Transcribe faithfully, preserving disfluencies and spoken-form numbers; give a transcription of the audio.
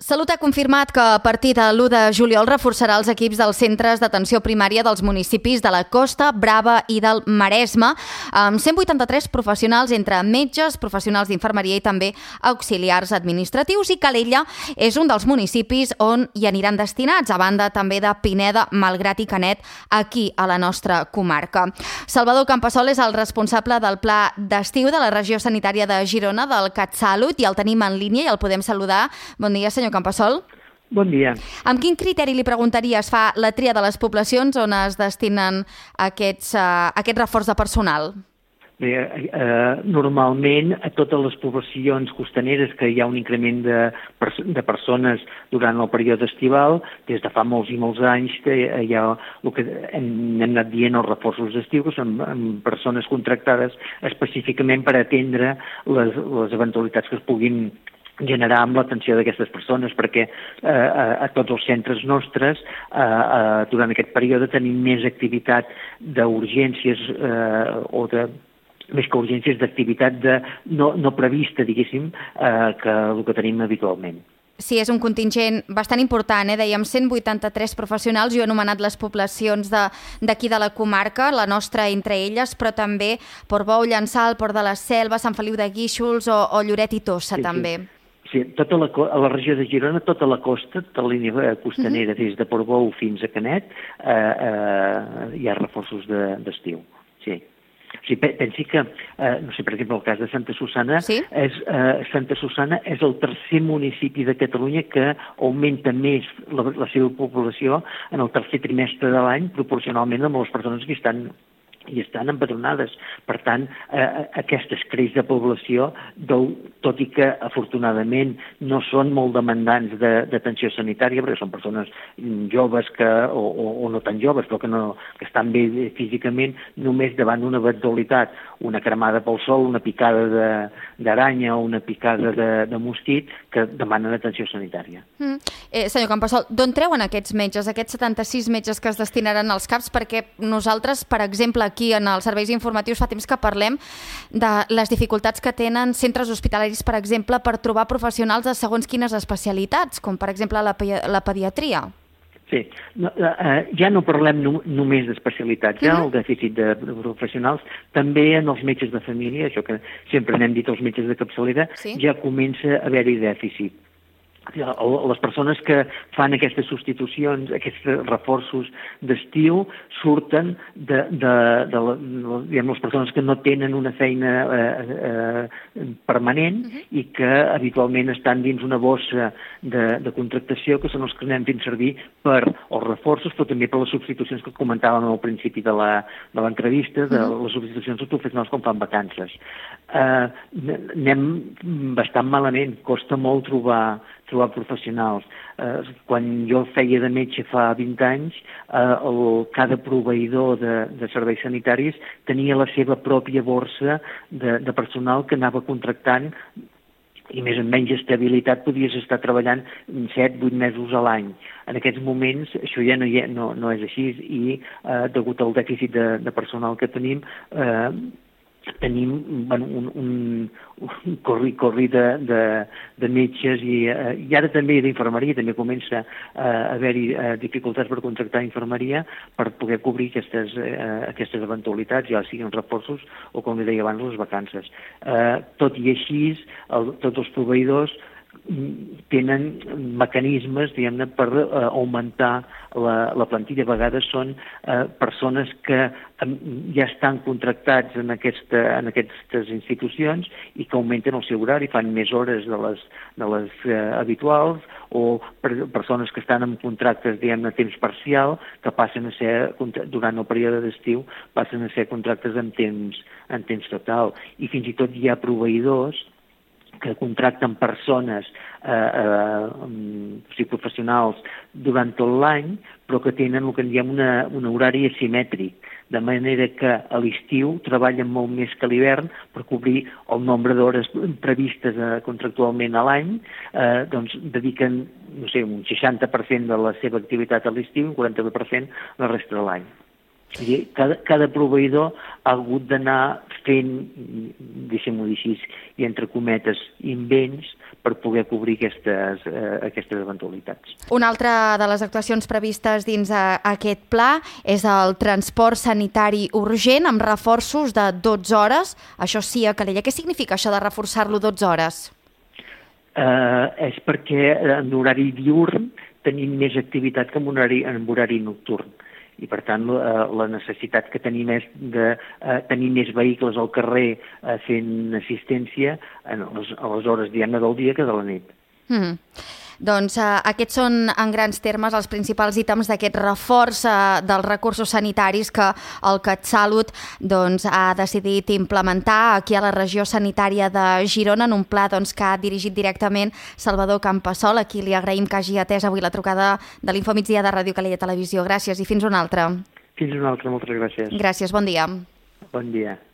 Salut ha confirmat que a partir de l'u de juliol reforçarà els equips dels centres d'atenció primària dels municipis de la Costa Brava i del Maresme, amb cent vuitanta-tres professionals entre metges, professionals d'infermeria i també auxiliars administratius, i Calella és un dels municipis on hi aniran destinats, a banda també de Pineda, Malgrat i Canet, aquí a la nostra comarca. Salvador Campassol és el responsable del pla d'estiu de la regió sanitària de Girona, del CatSalut, i el tenim en línia i el podem saludar. Bon dia, senyor Campassol. Bon dia. Amb quin criteri li preguntaria es fa la tria de les poblacions on es destinen aquests, uh, aquest reforç de personal? Bé, eh, normalment a totes les poblacions costaneres que hi ha un increment de, de persones durant el període estival, des de fa molts i molts anys que hi ha el que hem, hem anat dient els reforços d'estiu, que són amb persones contractades específicament per atendre les, les eventualitats que es puguin generar amb l'atenció d'aquestes persones, perquè eh, a, a tots els centres nostres eh, eh, durant aquest període tenim més activitat d'urgències eh, o de més que urgències d'activitat de, no, no prevista, diguéssim, eh, que el que tenim habitualment. Sí, és un contingent bastant important, eh? Dèiem cent vuitanta-tres professionals, jo he anomenat les poblacions d'aquí de, de la comarca, la nostra entre elles, però també Portbou, Llançà, el Port de la Selva, Sant Feliu de Guíxols o, o Lloret i Tossa, sí, també. Sí. Sí, tota la, a la regió de Girona, tota la costa, tota la línia costanera, uh-huh. des de Portbou fins a Canet, eh, eh, hi ha reforços d'estiu. De, sí. O sigui, pensi que, eh, no sé, per exemple, el cas de Santa Susanna, sí? és, eh, Santa Susanna és el tercer municipi de Catalunya que augmenta més la, la seva població en el tercer trimestre de l'any, proporcionalment amb les persones que estan i estan empadronades. Per tant, eh, aquestes creix de població, tot i que afortunadament no són molt demandants d'atenció sanitària, perquè són persones joves que, o, o, o no tan joves, però que, no, que estan bé físicament, només davant d'una eventualitat, una cremada pel sol, una picada d'aranya o una picada de, de mosquit, que demanen atenció sanitària. Mm. Eh, senyor Campassol, d'on treuen aquests metges, aquests setanta-sis metges que es destinaran als CAPs? Perquè nosaltres, per exemple, aquí en els serveis informatius fa temps que parlem de les dificultats que tenen centres hospitalaris, per exemple, per trobar professionals de segons quines especialitats, com per exemple la, la pediatria. Sí, no, eh, ja no parlem no, només d'especialitats, ja, uh-huh. el dèficit de professionals, també en els metges de família, això que sempre n'hem dit els metges de capçalera, sí? Ja comença a haver-hi dèficit. Les persones que fan aquestes substitucions, aquests reforços d'estiu, surten de, de, de, de diguem, les persones que no tenen una feina eh, eh, permanent uh-huh. i que habitualment estan dins una bossa de, de contractació, que són els que anem fent servir per els reforços, però també per les substitucions que comentàvem al principi de l'entrevista, de, de uh-huh. les substitucions dels professionals quan fan vacances. Eh, anem bastant malament, costa molt trobar trobar professionals. Eh, quan jo feia de metge fa vint anys, eh, el, cada proveïdor de, de serveis sanitaris tenia la seva pròpia borsa de, de personal que anava contractant, i més amb menys estabilitat podies estar treballant set vuit mesos a l'any. En aquests moments això ja no, no, no és així, i eh, degut al dèficit de, de personal que tenim, eh, tenim bueno, un, un, un corri-corri de, de, de metges i, eh, i ara també d'infermeria, també comença a eh, haver-hi eh, dificultats per contractar infermeria per poder cobrir aquestes, eh, aquestes eventualitats, ja siguin reforços o, com li deia abans, les vacances. Eh, tot i així, el, tots els proveïdors tenen mecanismes, diguem-ne, per uh, augmentar la, la plantilla. A vegades són uh, persones que um, ja estan contractats en, aquesta, en aquestes institucions i que augmenten el seu horari, fan més hores de les, de les uh, habituals, o per, persones que estan en contractes, diguem-ne, a temps parcial, que passen a ser, durant el període d'estiu, passen a ser contractes en temps, en temps total. I fins i tot hi ha proveïdors que contracten persones eh, eh, o sigui, professionals durant tot l'any, però que tenen el que en diem una, un horari asimètric, de manera que a l'estiu treballen molt més que a l'hivern per cobrir el nombre d'hores previstes eh, contractualment a l'any, eh, doncs dediquen, no sé, un seixanta per cent de la seva activitat a l'estiu i un quaranta per cent la resta de l'any. Cada, cada proveïdor ha hagut d'anar fent, deixem-ho dir així, i entre cometes, invents per poder cobrir aquestes, eh, aquestes eventualitats. Una altra de les actuacions previstes dins a, aquest pla és el transport sanitari urgent amb reforços de dotze hores. Això sí, a Calella. Què significa això de reforçar-lo dotze hores? Eh, és perquè en horari diürn tenim més activitat que en horari, en horari nocturn. I, per tant, la, la necessitat que tenim és de eh, tenir més vehicles al carrer eh, fent assistència en les, a les hores diana del dia que de la nit. Mm. Doncs eh, aquests són, en grans termes, els principals ítems d'aquest reforç eh, dels recursos sanitaris que el CatSalut doncs, ha decidit implementar aquí a la regió sanitària de Girona en un pla doncs, que ha dirigit directament Salvador Campassol, a qui li agraïm que hagi atès avui la trucada de l'Infomigdia de Ràdio Calella Televisió. Gràcies i fins una altra. Fins una altra, moltes gràcies. Gràcies, bon dia. Bon dia.